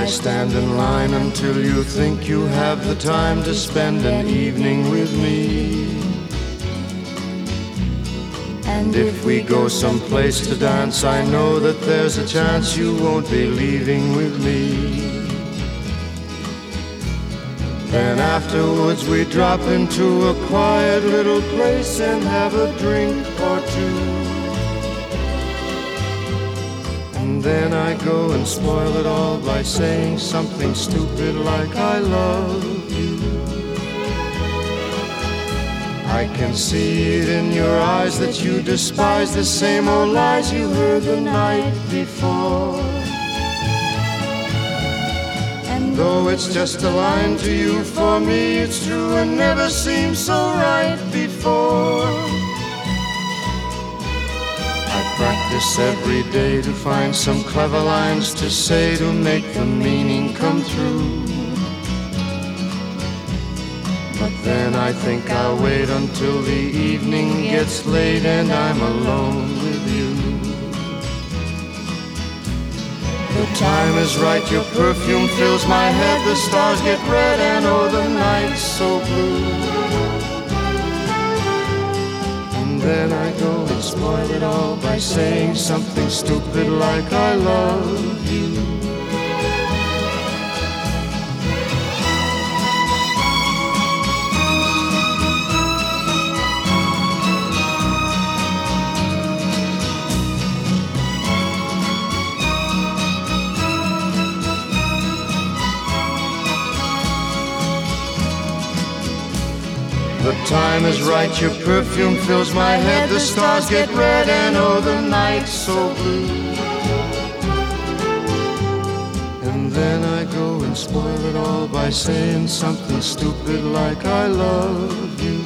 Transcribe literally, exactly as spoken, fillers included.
I stand in line until you think you have the time to spend an evening with me. And if we go someplace to dance, I know that there's a chance you won't be leaving with me. Then afterwards we drop into a quiet little place and have a drink or two. And then I go and spoil it all by saying something stupid like I love you. I can see it in your eyes that you despise the same old lies you heard the night before. And though it's just a line to you, for me it's true and never seemed so right before. I practice every day to find some clever lines to say to make the meaning come through. But then I think I'll wait until the evening gets late and I'm alone with you. The time is right, your perfume fills my head, the stars get red and oh, the night's so blue. And then I go and spoil it all by saying something stupid like I love you. The time is right, your perfume fills my head, the stars get red and oh, the night's so blue. And then I go and spoil it all by saying something stupid like I love you.